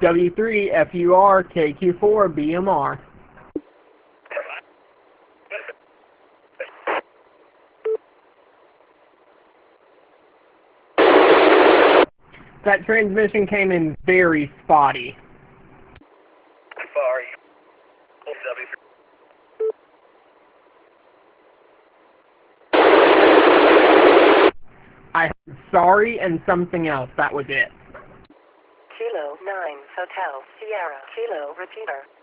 W3 FUR KQ4 BMR. That transmission came in very spotty. Sorry. I heard sorry and something else. That was it. Kilo 9 Hotel Sierra Kilo repeater.